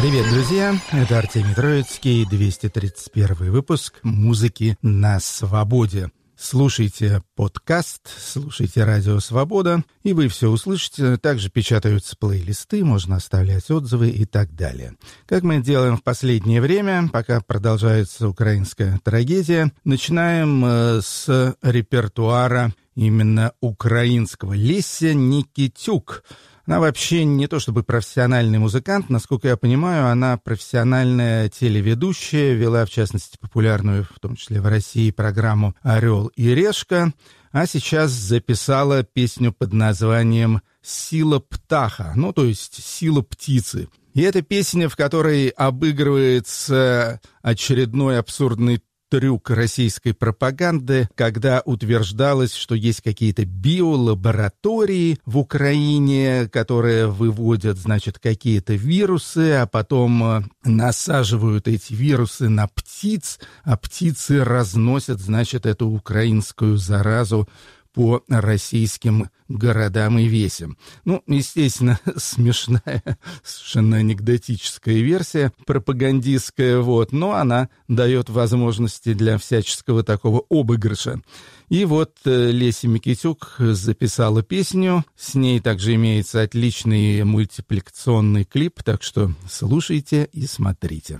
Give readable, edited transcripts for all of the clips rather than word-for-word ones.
Привет, друзья! Это Артемий Троицкий, 231 выпуск «Музыки на свободе». Слушайте подкаст, слушайте «Радио Свобода», и вы все услышите. Также печатаются плейлисты, можно оставлять отзывы и так далее. Как мы делаем в последнее время, пока продолжается украинская трагедия, начинаем с репертуара именно украинского. Леся Никитюк. Она вообще не то чтобы профессиональный музыкант, насколько я понимаю, она профессиональная телеведущая, вела, в частности, популярную, в том числе в России, программу «Орел и решка», а сейчас записала песню под названием «Сила птаха», ну, то есть «Сила птицы». И это песня, в которой обыгрывается очередной абсурдный трюк российской пропаганды, когда утверждалось, что есть какие-то биолаборатории в Украине, которые выводят, значит, какие-то вирусы, а потом насаживают эти вирусы на птиц, а птицы разносят, значит, эту украинскую заразу по российским городам и весям. Ну, естественно, смешная, совершенно анекдотическая версия, пропагандистская, но она дает возможности для всяческого такого обыгрыша. И вот Леся Никитюк записала песню, с ней также имеется отличный мультипликационный клип, так что слушайте и смотрите.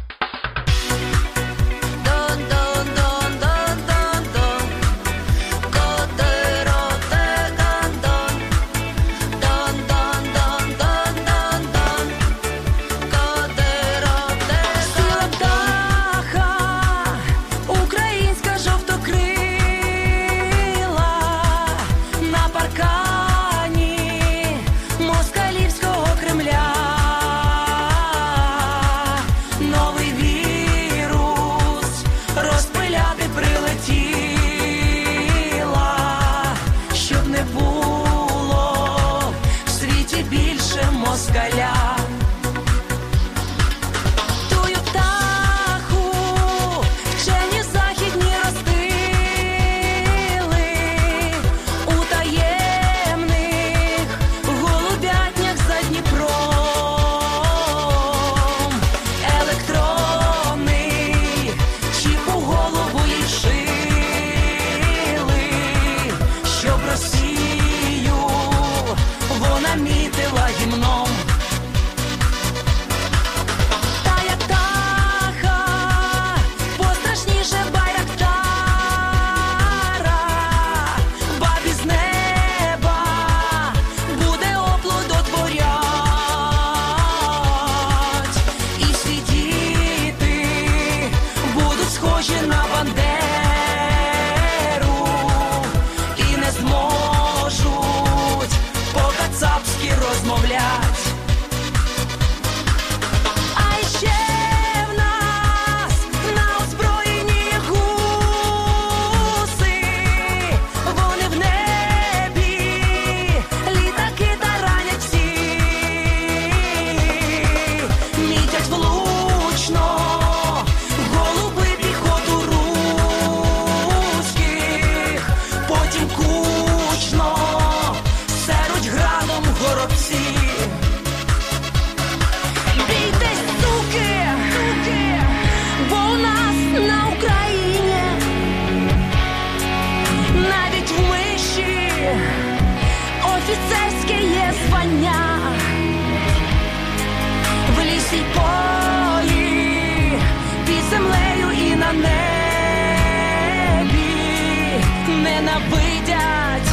Ненавидять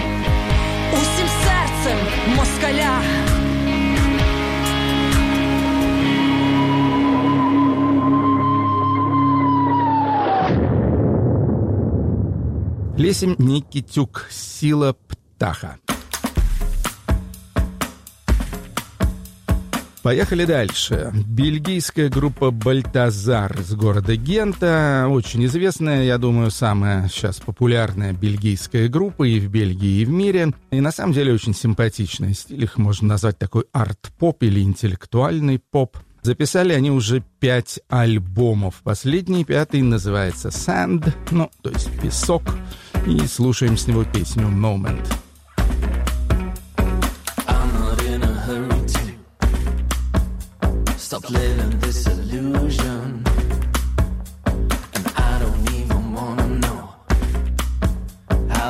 усім серцем москаля. Леся Никитюк, «Сила птаха». Поехали дальше. Бельгийская группа «Бальтазар» из города Гента. Очень известная, я думаю, самая сейчас популярная бельгийская группа и в Бельгии, и в мире. И на самом деле очень симпатичный стиль. Их можно назвать такой арт-поп или интеллектуальный поп. Записали они уже 5 альбомов. Последний, 5-й, называется «Sand», то есть «Песок». И слушаем с него песню «Moment». Stop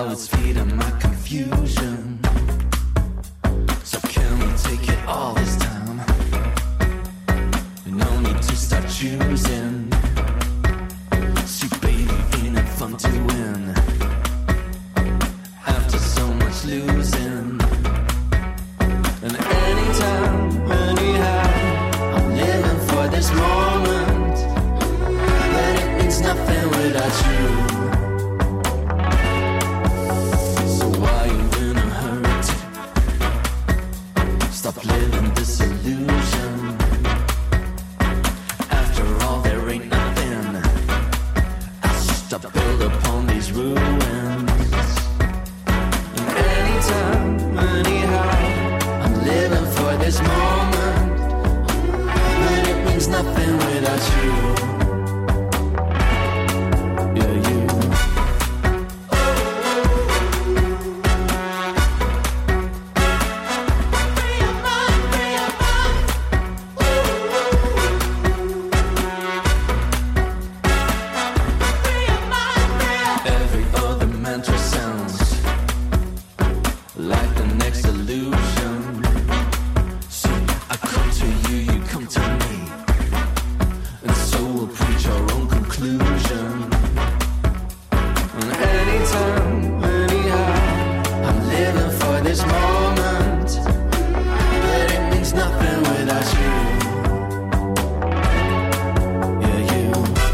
while it's feeding my confusion. So can we take it all this time? No need to start choosing. See, baby, ain't it fun to win? After so much losing. And anytime, anyhow, I'm living for this moment. But it means nothing without you. So why you in a hurry to stop living this illusion? After all, there ain't nothing. I'll stop build upon these ruins. And anytime, anyhow, I'm living for this moment. But it means nothing without you. Yeah, you. Every other mantra sounds like the next illusion. See, I come to you, you come to me, and so we'll preach our own conclusion. And anytime, anyhow, I'm living for this moment. But it means nothing without you. Yeah, you.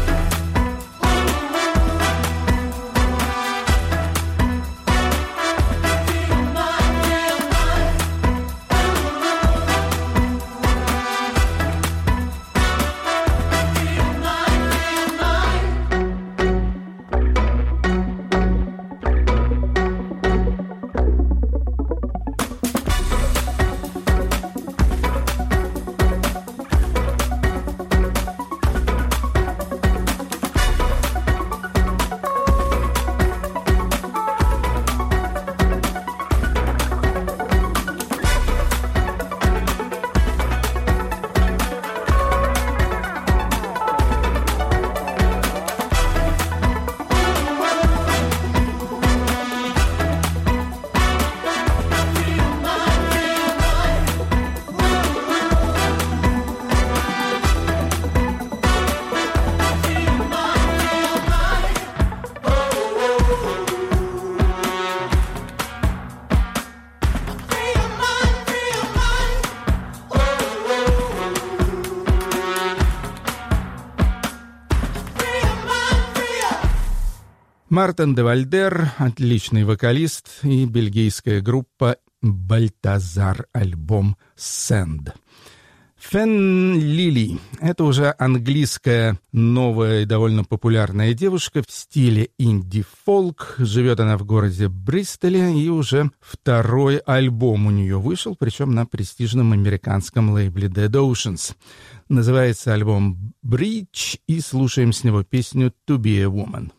Мартин де Вальдер, отличный вокалист, и бельгийская группа «Бальтазар», альбом «Sand». Фен Лили — это уже английская новая и довольно популярная девушка в стиле инди-фолк. Живет она в городе Бристоле, и уже второй альбом у нее вышел, причем на престижном американском лейбле Dead Oceans. Называется альбом «Bridge», и слушаем с него песню «To be a woman».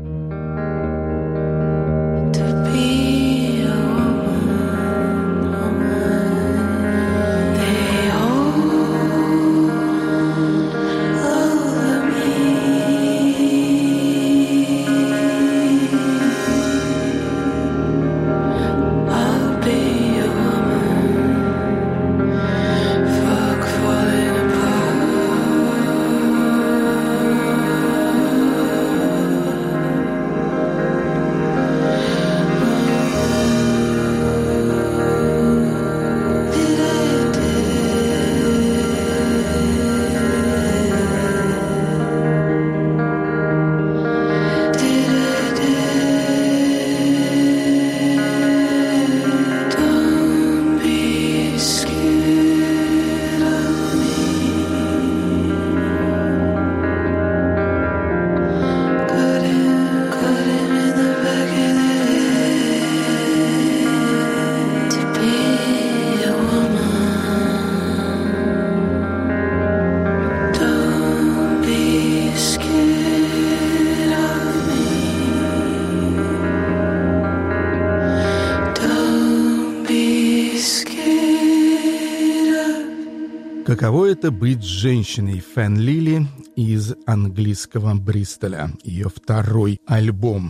Каково это быть женщиной? Фен Лили из английского Бристоля. Ее второй альбом.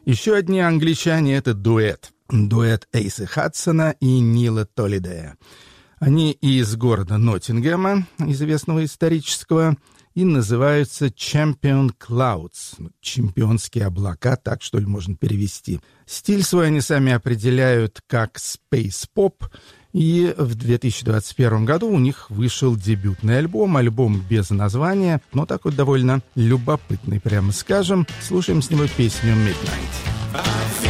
Еще одни англичане — это дуэт. Дуэт Эйса Хадсона и Нила Толидея. Они из города Ноттингема, известного исторического, и называются Champion Clouds, чемпионские облака, так что ли можно перевести. Стиль свой они сами определяют как Space Pop, и в 2021 году у них вышел дебютный альбом без названия, но такой довольно любопытный, прямо скажем. Слушаем с него песню «Midnight».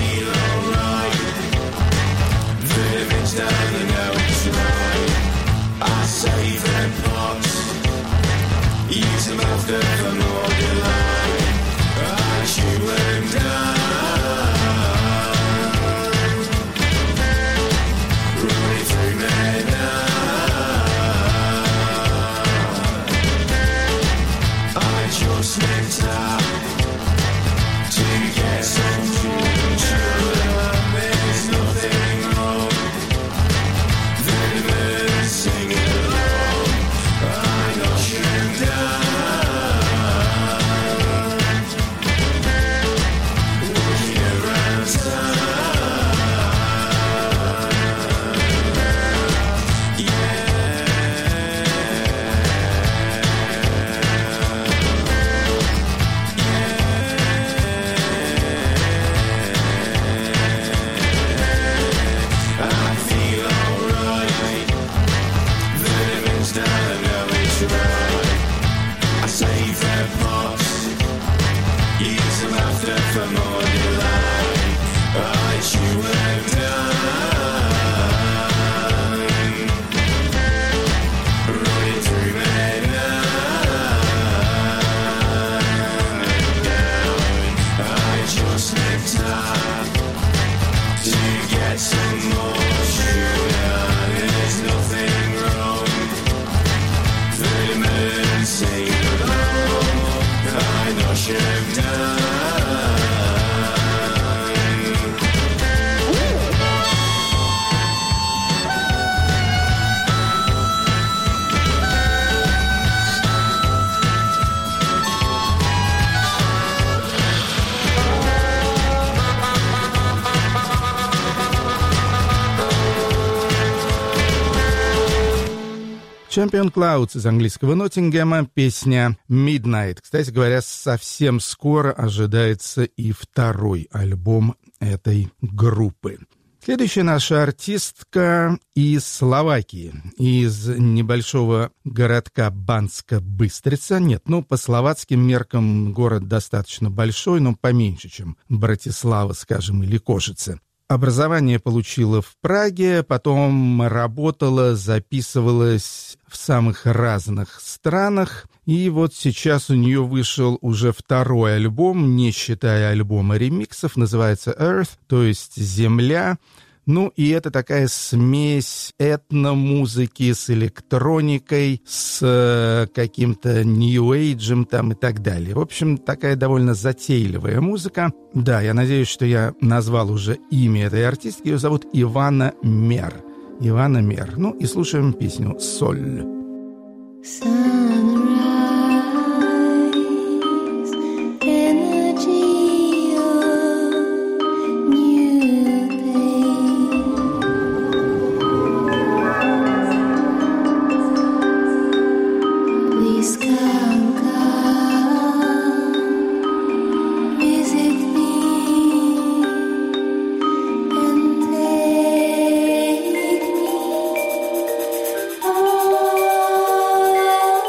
Champion Clouds из английского Ноттингема, песня Midnight. Кстати говоря, совсем скоро ожидается и второй альбом этой группы. Следующая наша артистка из Словакии, из небольшого городка Банска Быстрица. Нет, по словацким меркам город достаточно большой, но поменьше, чем Братислава, скажем, или Кошице. Образование получила в Праге, потом работала, записывалась в самых разных странах. И вот сейчас у нее вышел уже второй альбом, не считая альбома ремиксов, называется Earth, то есть «Земля». И это такая смесь этномузыки с электроникой, с каким-то нью-эйджем там и так далее. В общем, такая довольно затейливая музыка. Да, я надеюсь, что я назвал уже имя этой артистки. Ее зовут Ивана Мер. Ивана Мер. И слушаем песню «Соль». Oh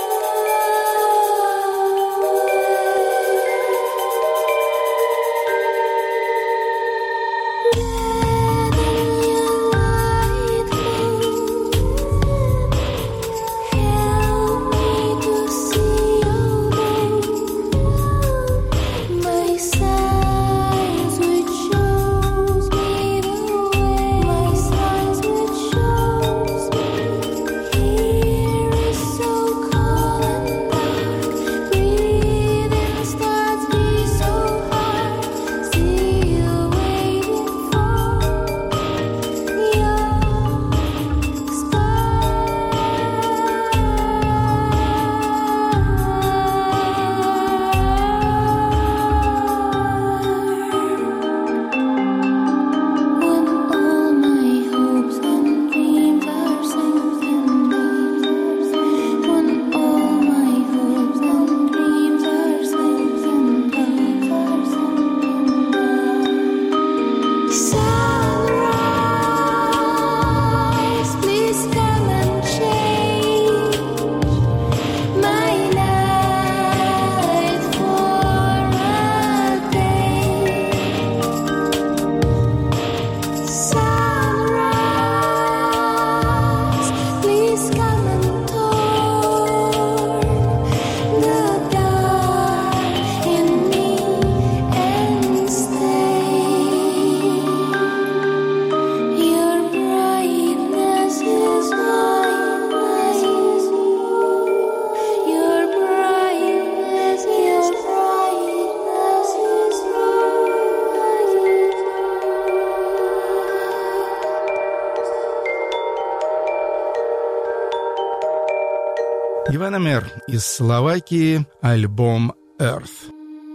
Иваномер из Словакии, альбом «Earth».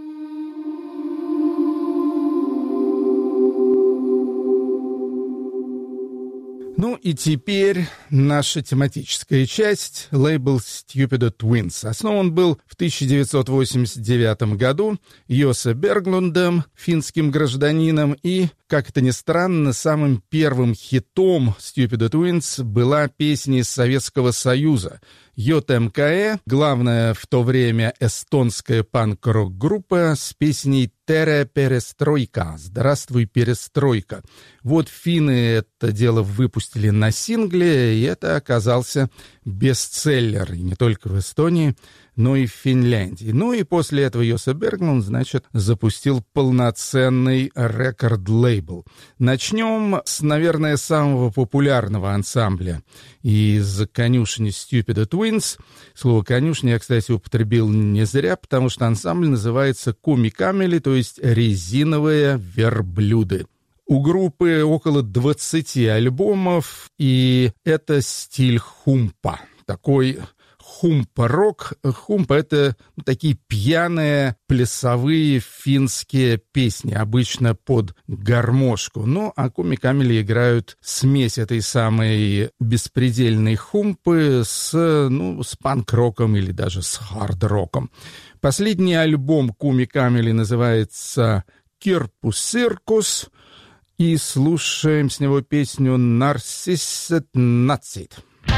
Ну и теперь наша тематическая часть, лейбл Stupid Twins. Основан был в 1989 году Йосе Берглундом, финским гражданином, и, как это ни странно, самым первым хитом Stupid Twins была песня из Советского Союза. ЙТМК, главная в то время эстонская панк-рок-группа с песней «Тере перестройка» — «Здравствуй, перестройка». Вот финны это дело выпустили на сингле, и это оказался бестселлер, и не только в Эстонии, но и в Финляндии. Ну и после этого Йосе Берглунд, значит, запустил полноценный рекорд-лейбл. Начнем с, наверное, самого популярного ансамбля из конюшни Stupid Twins. Слово «конюшня» я, кстати, употребил не зря, потому что ансамбль называется «Куми-камели», то есть «резиновые верблюды». У группы около 20 альбомов, и это стиль хумпа, такой хумпа-рок. Хумпа — это такие пьяные плясовые финские песни, обычно под гармошку. Ну, а Куми-камели играют смесь этой самой беспредельной хумпы с панк-роком или даже с хард-роком. Последний альбом Куми-камели называется «Кирпус Циркус», и слушаем с него песню «Нарциссет Нацит».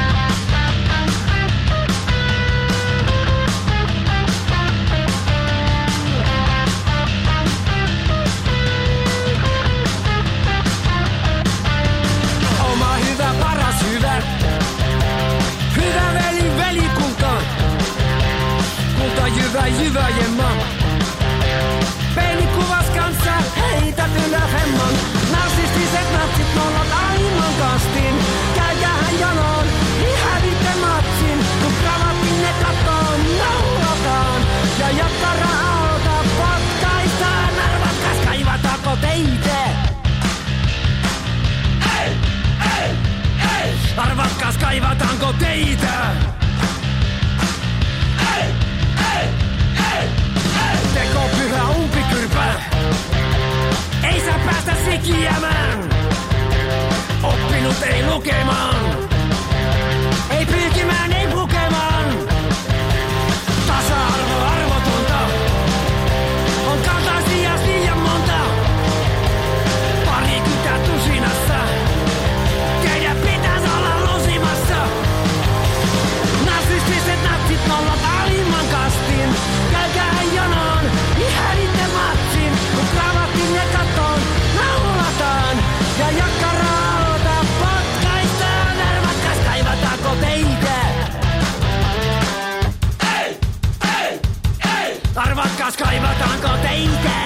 Jyväjen maan. Peilikuvas kanssa heität ylös hemman. Narsistiset natsit nollot aivan kastin. Käykäähän jonoon, niin hävitte matsin. Kun kravattiin ne kattoon, naulataan. Ja jakkaraalta potkaistaan. Arvatkas kaivataanko teitä? Arvatkas kaivataanko teitä? Teko pyhä umpikyrpä. Ei saa päästä sikiämään. Oppinut ei lukemaan. Ei pyyhkimään, ei pukemaan. Tasa-arvo arvotonta. On kaltaisia liian monta. Parikymmentä tusinassa. Teidän pitäisi olla lusimassa. Narsistiset natsit nollat alimman kastin. Käykäähän jonoon, niin hävitte matsin. Kun kravattiin ne kattoon, naulataan. Ja jakkaraalta potkaistaan. Arvatkas kaivataanko teitä? Arvatkas kaivataanko teitä?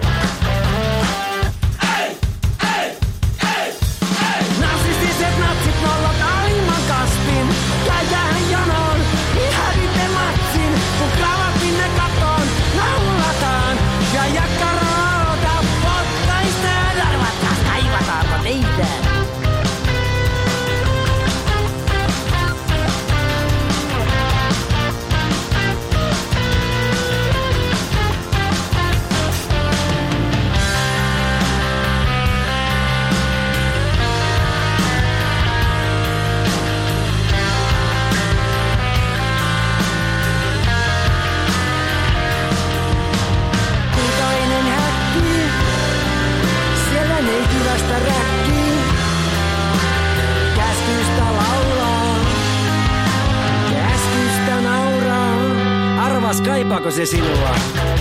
Narsistiset natsit nollat alimman kastin. Käykäähän jonoon, niin hävitte matsin. Kun kravattiin ne kattoon, naulataan. Ja jakkaraalta potkaistaan. Arvatkas kaivataanko teitä? Kaipaako se sinua?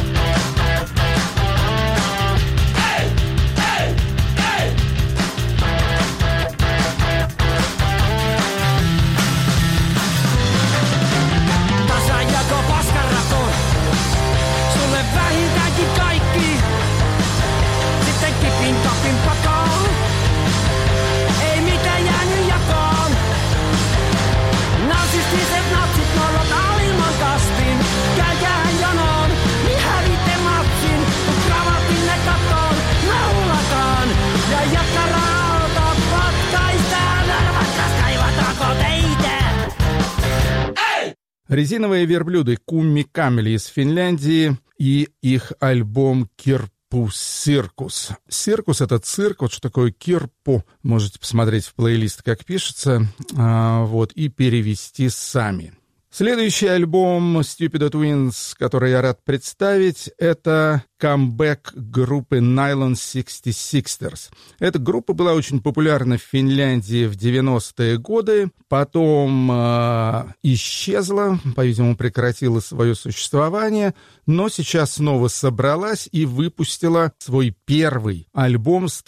Tasajako paskarako, sulle vähintäänkin kaikki. Sitten kipin kapin pakoon, ei mitään jäänyt jakoon. Narsistiset natsit nollot alimman kastin. Käykäähän jonoon, niin hävitte matsin. Kun kravattiin ne kattoon, naulataan. Ja jakkaraalta potkaistaan. Arvatkas kaivataanko teitä? Резиновые верблюды Кумми Камели из Финляндии и их альбом «Кирпу-циркус». Циркус — это цирк, вот что такое кирпу. Можете посмотреть в плейлист, как пишется, и перевести сами. Следующий альбом Stupido Twins, который я рад представить, это камбэк группы Nylon 66ers. Эта группа была очень популярна в Финляндии в 90-е годы, потом исчезла, по-видимому, прекратила свое существование, но сейчас снова собралась и выпустила свой первый альбом с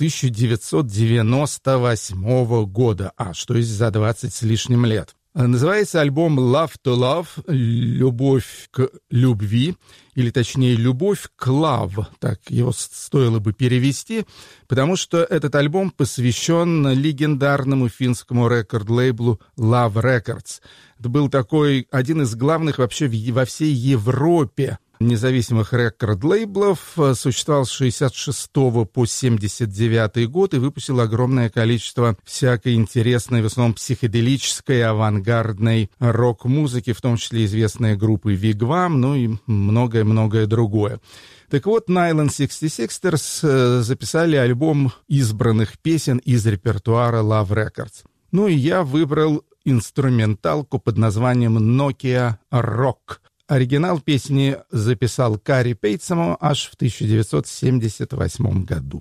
1998 года, что есть за 20 с лишним лет. Называется альбом «Love to Love», «Любовь к любви», или точнее «Любовь к love», так его стоило бы перевести, потому что этот альбом посвящен легендарному финскому рекорд-лейблу Love Records. Это был такой один из главных вообще во всей Европе независимых рекорд-лейблов, существовал с 66 по 79 год и выпустил огромное количество всякой интересной, в основном психоделической, авангардной рок-музыки, в том числе известные группы Wigwam, и многое-многое другое. Так вот, Nylon 66ers записали альбом избранных песен из репертуара Love Records. И я выбрал инструменталку под названием «Nokia Rock». Оригинал песни записал Кари Пейтсамо аж в 1978 году.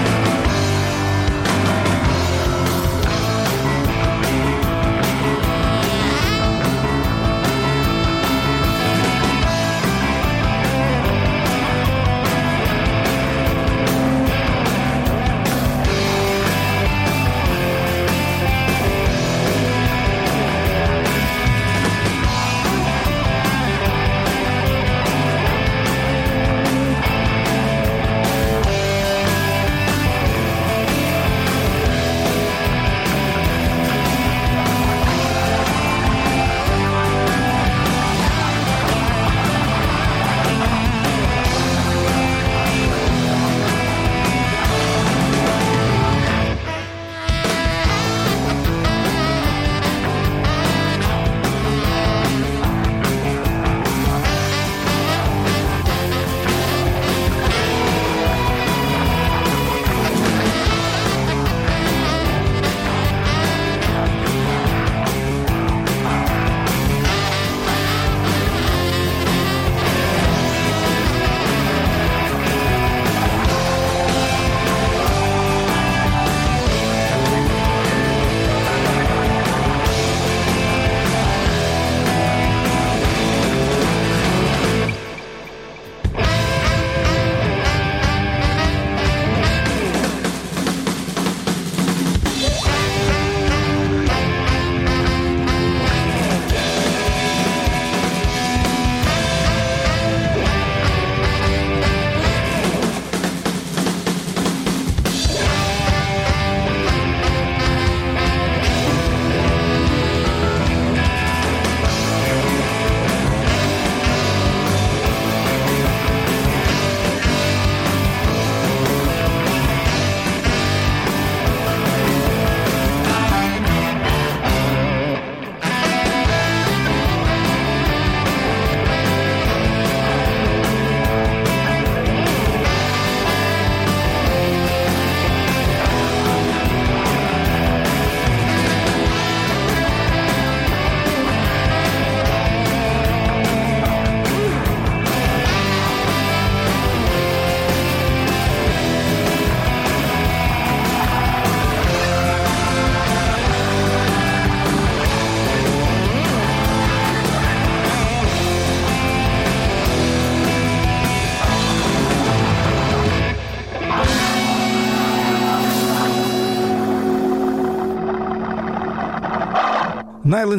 Nylon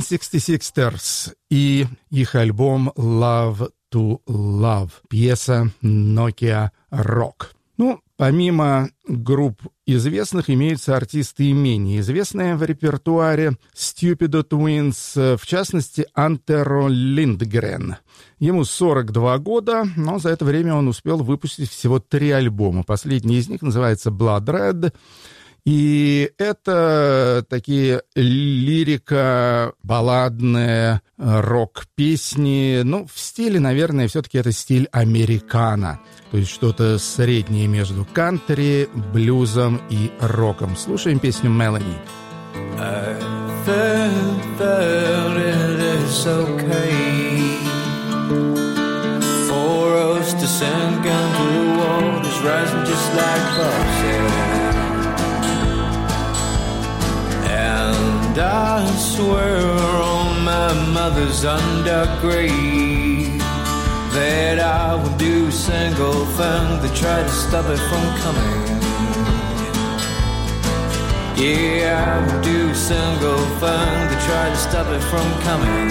66ers и их альбом «Love to Love», пьеса «Nokia Rock». Помимо групп известных, имеются артисты и менее известные в репертуаре. Stupido Twins, в частности, Антеро Линдгрен. Ему 42 года, но за это время он успел выпустить всего 3 альбома. Последний из них называется «Blood Red». И это такие лирика-балладные рок-песни, ну, в стиле, наверное, все-таки это стиль американо, то есть что-то среднее между кантри, блюзом и роком. Слушаем песню «Melanie». I felt that it is okay for us to sink into the waters, rising just like bobsled. And I swear on my mother's undocked grave that I would do a single thing to try to stop it from coming. Yeah, I would do a single thing to try to stop it from coming.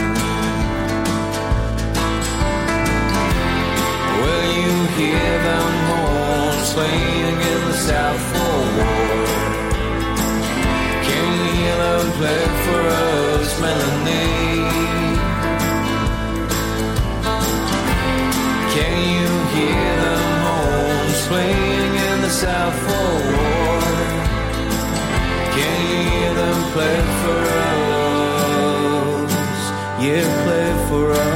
Will you hear them horns playing in the South Forward? Can you hear them play for us, Melanie? Can you hear them horns playing in the South Forward? Can you hear them play for us? Yeah, play for us.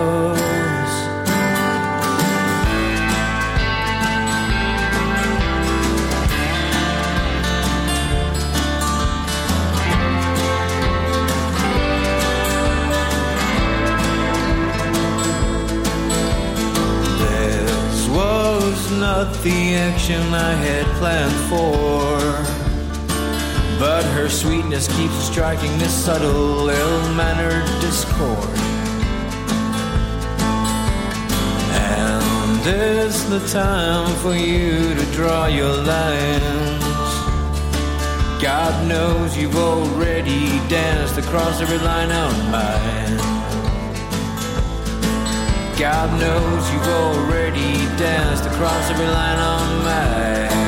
This was not the action I had planned for, but her sweetness keeps striking this subtle, ill-mannered discord. And it's the time for you to draw your lines. God knows you've already danced across every line on mine. God knows you've already danced across every line on mine.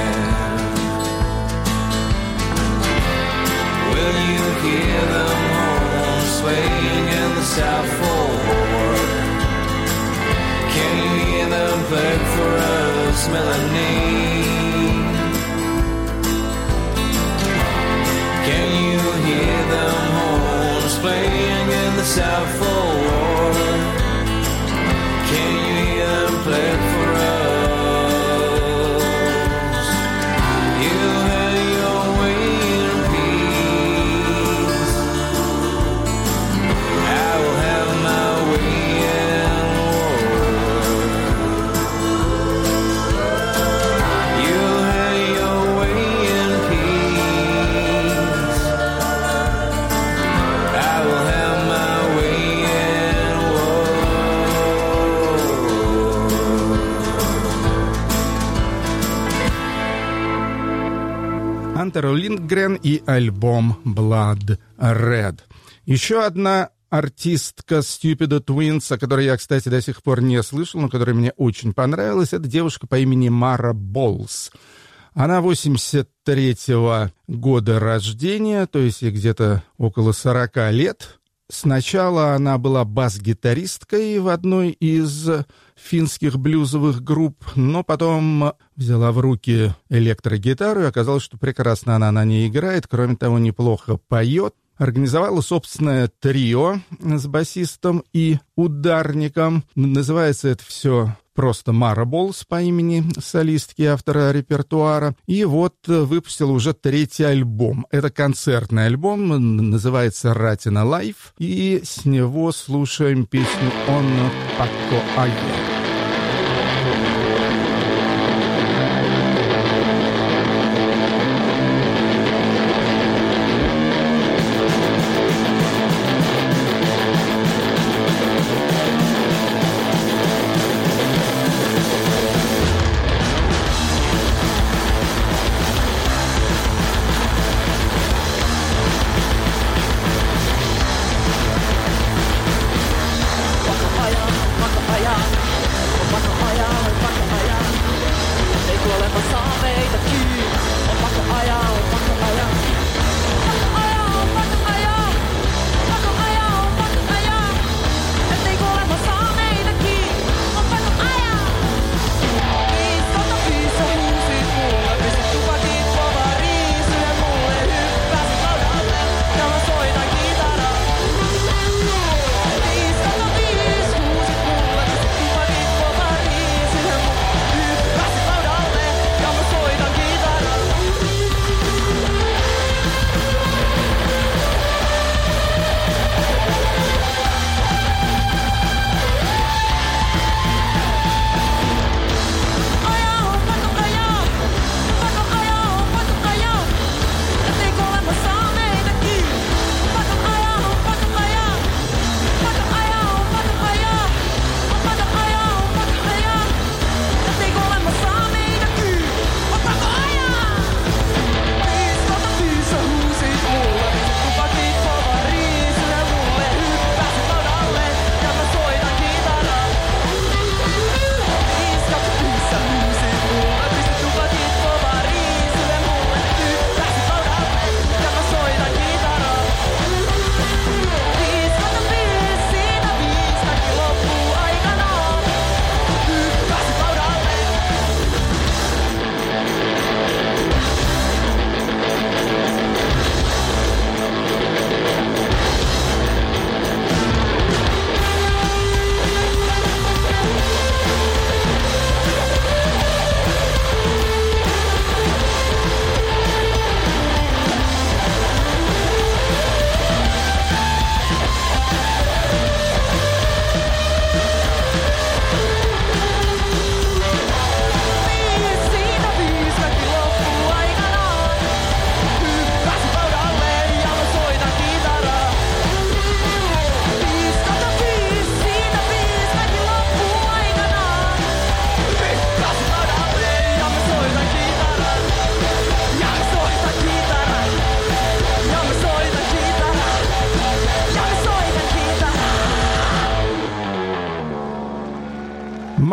Will you hear them horns swaying in the South Forward? Can you hear them play for us, Melanie? Can you hear them horns playing in the South Forward? Can you hear them play for us? You have your way in peace. I will have my way in war. You have your way in peace. I will have my way in war. Хантеру Линдгрен и альбом Blood Red. Еще одна артистка Stupid Twins, о которой я, кстати, до сих пор не слышал, но которая мне очень понравилась, это девушка по имени Мара Болс. Она 83-го года рождения, то есть ей где-то около 40 лет. Сначала она была бас-гитаристкой в одной из финских блюзовых групп, но потом взяла в руки электрогитару, и оказалось, что прекрасно она на ней играет, кроме того, неплохо поет. Организовала собственное трио с басистом и ударником. Называется это все просто Мара Болс по имени солистки, автора репертуара. И вот выпустила уже 3-й альбом. Это концертный альбом, называется «Ратина Лайф». И с него слушаем песню «Он Пако Айя». Wakapaya,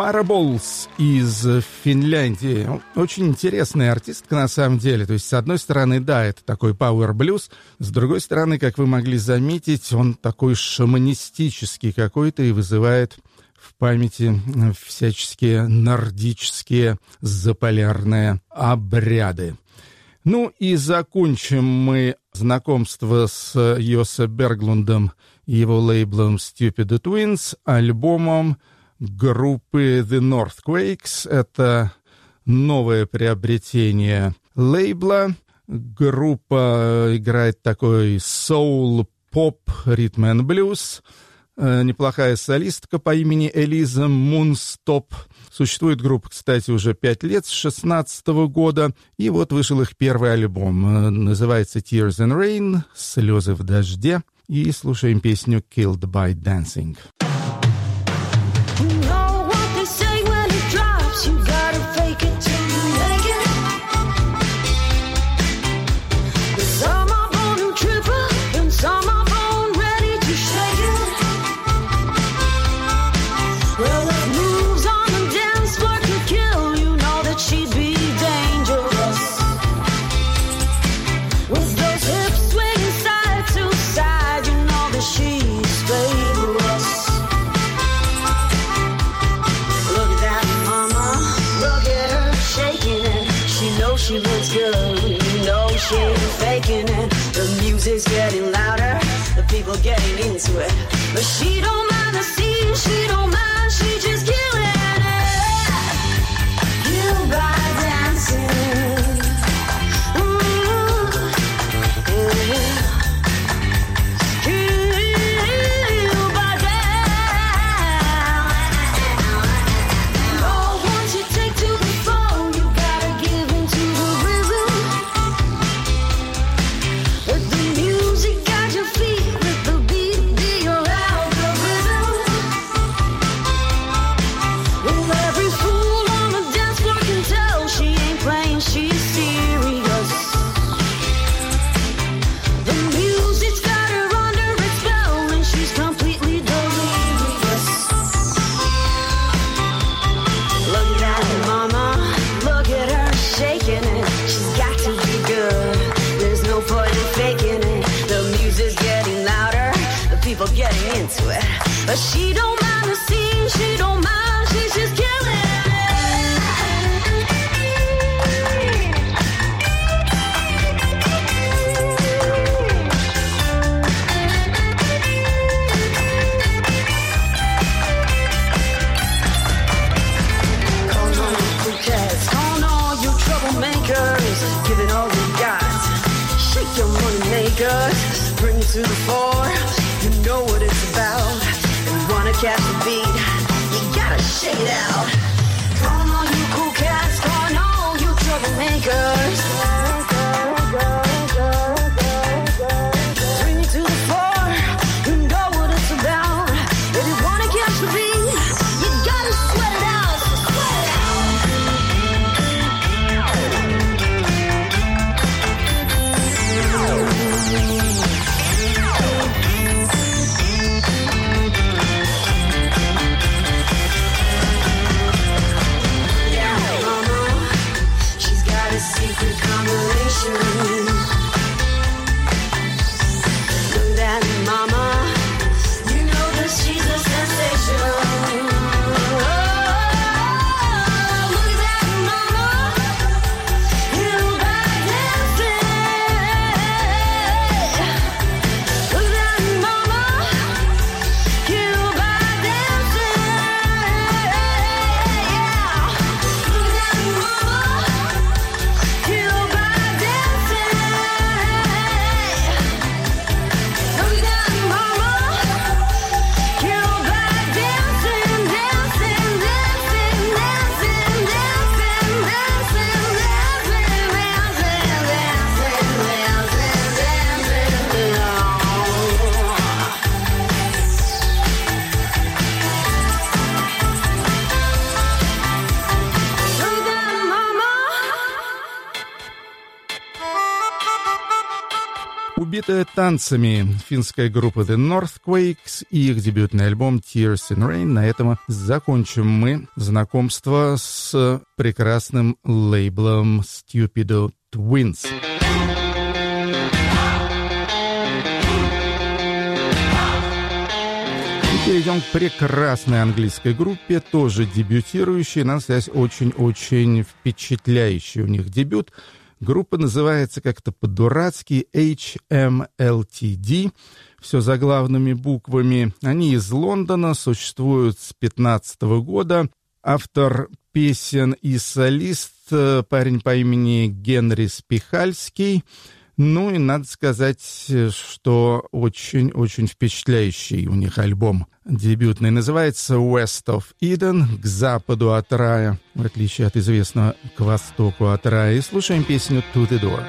Marbles из Финляндии. Очень интересная артистка на самом деле. То есть, с одной стороны, да, это такой пауэр-блюз. С другой стороны, как вы могли заметить, он такой шаманистический какой-то и вызывает в памяти всяческие нордические заполярные обряды. Ну и закончим мы знакомство с Йосе Берглундом и его лейблом Stupid Twins альбомом группы The Northquakes. Это новое приобретение лейбла. Группа играет такой soul, поп, ритм and блюз. Неплохая солистка по имени Элиза Мунстоп. Существует группа, кстати, уже 5 лет, с 2016 года. И вот вышел их первый альбом. Называется Tears in Rain, «Слезы в дожде». И слушаем песню Killed by Dancing. She looks good, you know she ain't faking it. The music's getting louder, the people getting into it. But she don't mind the scene, she don't mind, she just killing it. Killed by dancing. Ooh, yeah. Killed by dancing. Oh, once you take to the phone, you gotta give into the rhythm. Let the music guide your feet, let the beat be your algorithm. Well, every fool on the dance floor can tell she ain't playing, she's serious. The music's got her under its spell and she's completely delirious. Look at that mama, look at her shaking it. She's got to be good, there's no point in faking it. The music's getting louder, the people getting into it. But she don't mind the scene, she don't mind, she's just killing it. Call on you coquettes, call on you troublemakers, give it all you got. Shake your money makers, bring it to the floor. You know what it's about. You wanna catch the beat, you gotta shake it out. Call on you cool cats, call on you troublemakers. Bring it to the floor, you know what it's about. If you wanna catch the beat, you gotta sweat it out, sweat it out. Yeah, mama, she's got a secret combination. Убитая танцами финская группа The Northquakes и их дебютный альбом Tears in Rain. На этом закончим мы знакомство с прекрасным лейблом Stupido Twins. И перейдем к прекрасной английской группе, тоже дебютирующей. На связь очень-очень впечатляющий у них дебют. Группа называется как-то по-дурацки HMLTD, все заглавными буквами. Они из Лондона, существуют с 2015 года. Автор песен и солист, парень по имени Генри Спихальский. Ну и надо сказать, что очень-очень впечатляющий у них альбом дебютный. Называется West of Eden, к западу от рая, в отличие от известного к востоку от рая. И слушаем песню To the Door.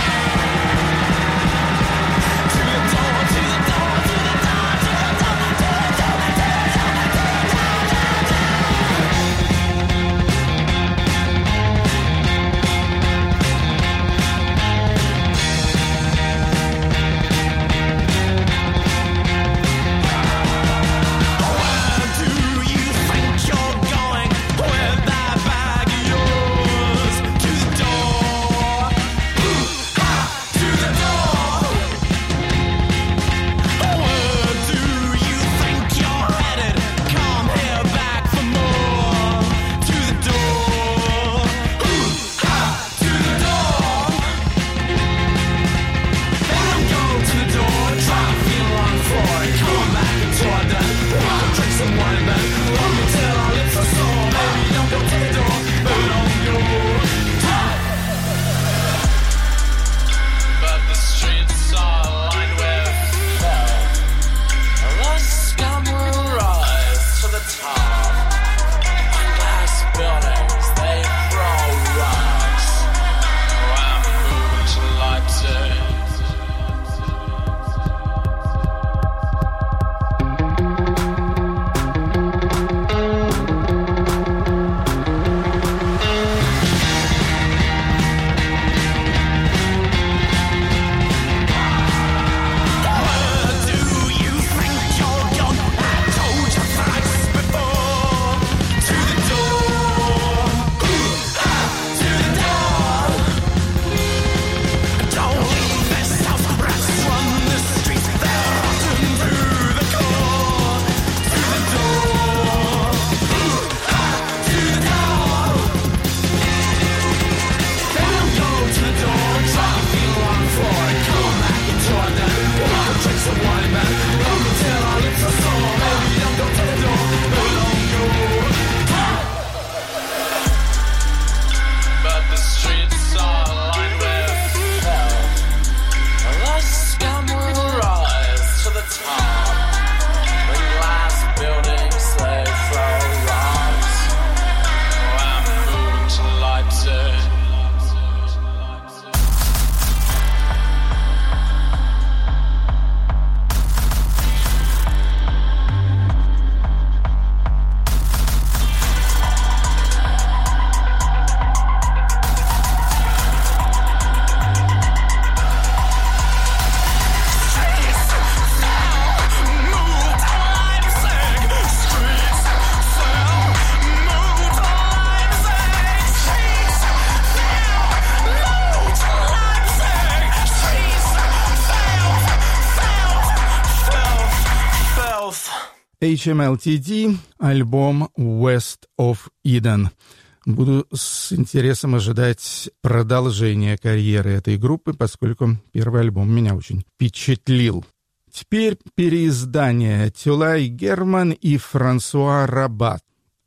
HMLTD, альбом West of Eden. Буду с интересом ожидать продолжения карьеры этой группы, поскольку первый альбом меня очень впечатлил. Теперь переиздание Тюлай Герман и Франсуа Рабат.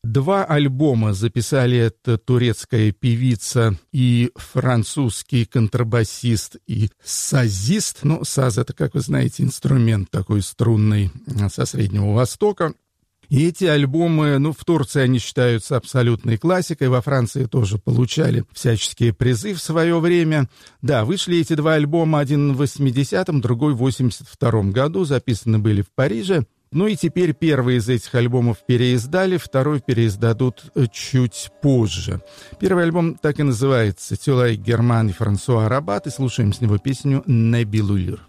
2 альбома записали эта турецкая певица и французский контрабасист и сазист. Ну, саз — это, как вы знаете, инструмент такой струнный со Среднего Востока. И эти альбомы, в Турции они считаются абсолютной классикой, во Франции тоже получали всяческие призы в свое время. Да, вышли эти 2 альбома, один в 80-м, другой в 82-м году, записаны были в Париже. Ну и теперь первый из этих альбомов переиздали, второй переиздадут чуть позже. Первый альбом так и называется «Тюлай Герман и Франсуа Рабат», и слушаем с него песню «Небилулюр».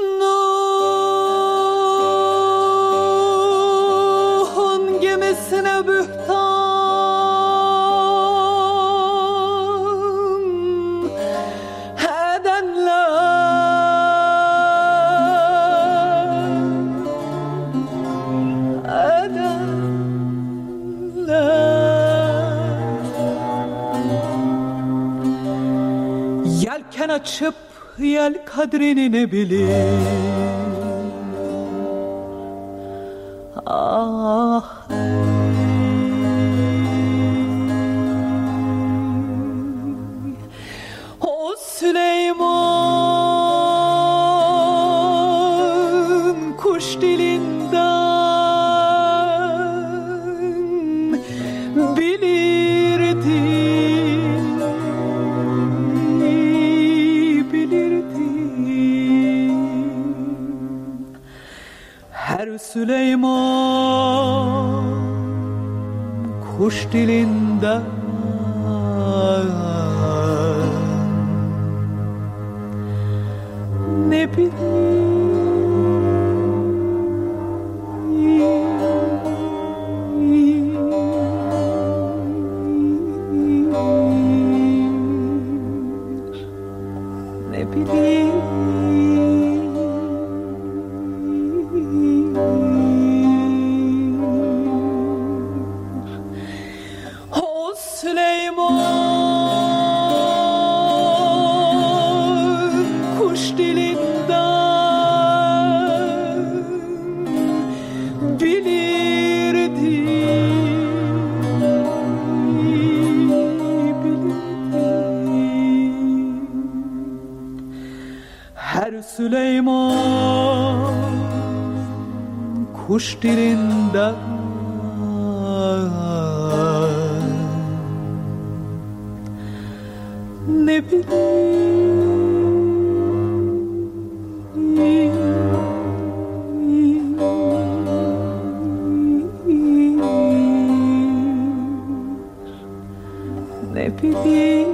Yelken açıp yel kadrini ne bilir? Ah, o Süleyman kuş dilinden bilirdi. Her Süleyman kuş dilinden ne bilir. Süleyman kuş dilinden ne bilir.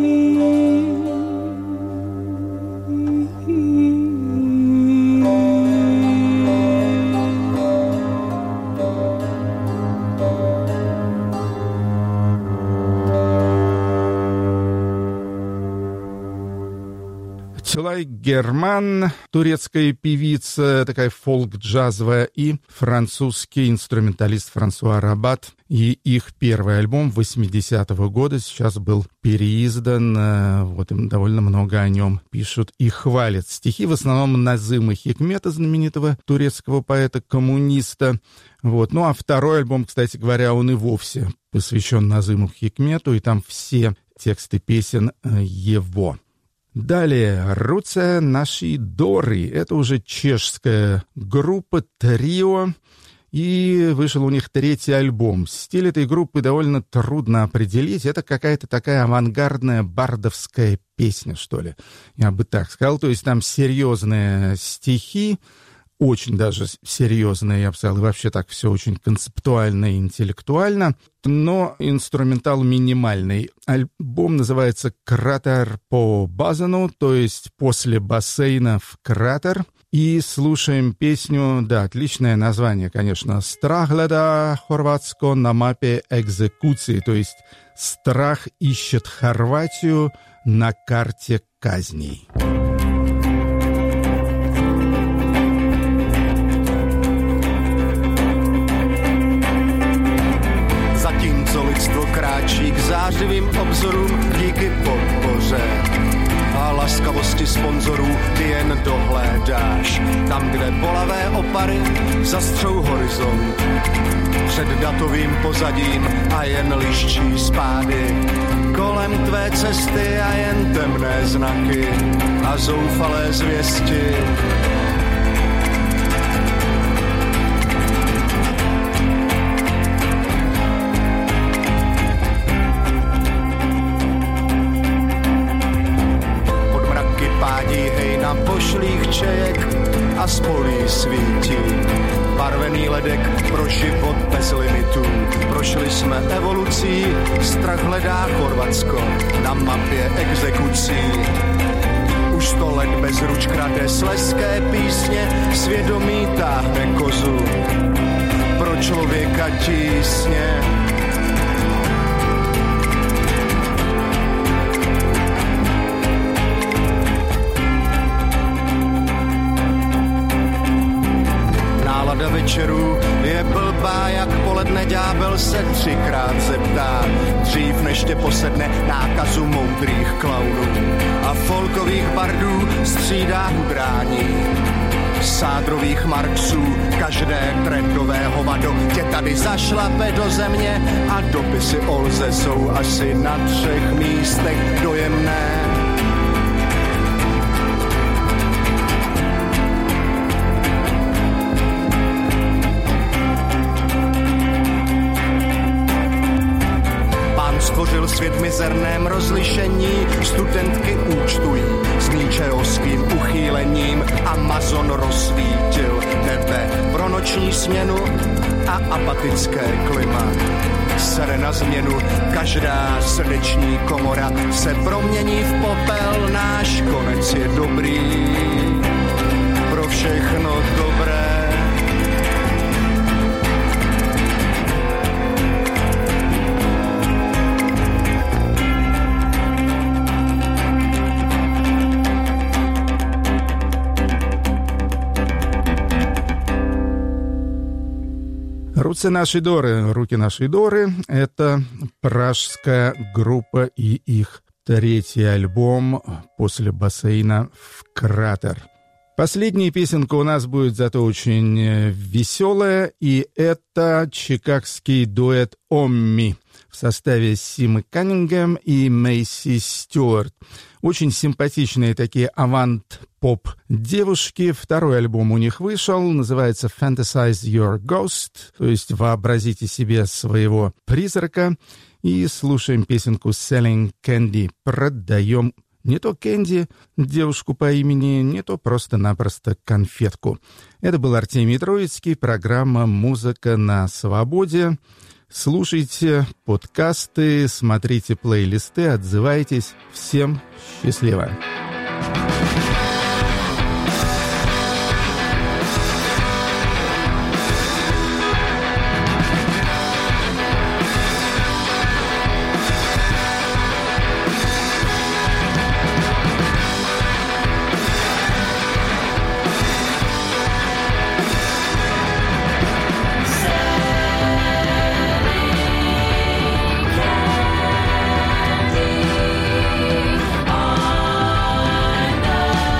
Тюлай Герман, турецкая певица, такая фолк-джазовая, и французский инструменталист Франсуа Рабат. И их первый альбом 80-го года сейчас был переиздан. Вот им довольно много о нем пишут и хвалят. Стихи в основном Назыма Хикмета, знаменитого турецкого поэта-коммуниста. Вот. Ну а второй альбом, кстати говоря, он и вовсе посвящен Назыму Хикмету, и там все тексты песен его. Далее «Руце наши Доры». Это уже чешская группа, трио, и вышел у них третий альбом. Стиль этой группы довольно трудно определить. Это какая-то такая авангардная бардовская песня, что ли. Я бы так сказал. То есть там серьезные стихи, очень даже серьезные, я бы сказал, и вообще так все очень концептуально и интеллектуально, но инструментал минимальный. Альбом называется «Кратер по Базану», то есть «После бассейна в кратер». И слушаем песню, да, отличное название, конечно, «Страх гледа Хорватско на мапе экзекуции», то есть «Страх ищет Хорватию на карте казней». Zatímco lidstvo kráčí k zářivým obzorům díky podpoře a laskavosti sponzorů, ty jen dohlédáš. Tam, kde bolavé opary zastřou horizont před datovým pozadím a jen liščí spády. Kolem tvé cesty a jen temné znaky a zoufalé zvěsti. Pádí hej na pošlých čejek a spolí svítí. barvený ledek pro život bez limitů. Prošli jsme evolucí, strach hledá Chorvatsko na mapě exekucí. Už 100 let bez ruč krade slezské písně, svědomí táhne kozu pro člověka tísně. Nálada večerů je blbá, jak poledne ďábel se 3krát zeptá, dřív než tě posedne nákazu moudrých klaunů a folkových bardů střídá hudrání. Sádrových Marxů, každé trendové hovado tě tady zašlape do země a dopisy Olze jsou asi na 3 místech dojemné. Stvořil svět v mizerném rozlišení, studentky účtují s níčeovským uchýlením. Amazon rozsvítil nebe pro noční směnu a apatické klima. Sere na změnu, každá srdeční komora se promění v popel, náš konec je dobrý, pro všechno dobré. Руки нашей Доры — это пражская группа и их 3-й альбом после бассейна в «Кратер». Последняя песенка у нас будет зато очень веселая, и это чикагский дуэт «Омми» в составе Симы Каннингем и Мэйси Стюарт. Очень симпатичные такие авант-поп девушки. 2-й альбом у них вышел, называется «Fantasize Your Ghost», то есть «Вообразите себе своего призрака». И слушаем песенку «Selling Candy». Продаем не то кэнди, девушку по имени, не то просто-напросто конфетку. Это был Артемий Троицкий, программа «Музыка на свободе». Слушайте подкасты, смотрите плейлисты, отзывайтесь. Всем счастливо! Oh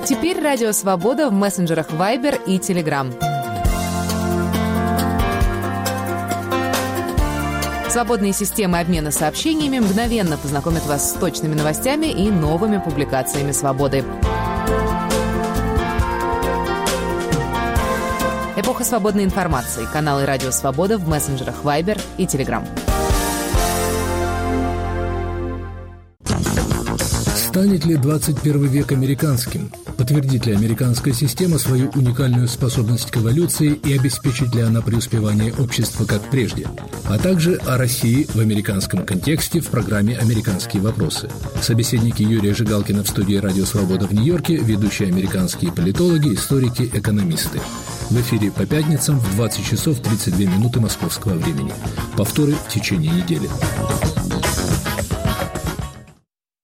Теперь Радио Свобода в мессенджерах Viber и Telegram. Свободные системы обмена сообщениями мгновенно познакомят вас с точными новостями и новыми публикациями «Свободы». Эпоха свободной информации. Каналы «Радио Свобода» в мессенджерах Viber и Telegram. Станет ли 21 век американским? Подтвердит ли американская система свою уникальную способность к эволюции и обеспечит ли она преуспевание общества как прежде? А также о России в американском контексте в программе «Американские вопросы». Собеседники Юрия Жигалкина в студии «Радио Свобода» в Нью-Йорке, ведущие американские политологи, историки, экономисты. В эфире по пятницам в 20 часов 32 минуты московского времени. Повторы в течение недели.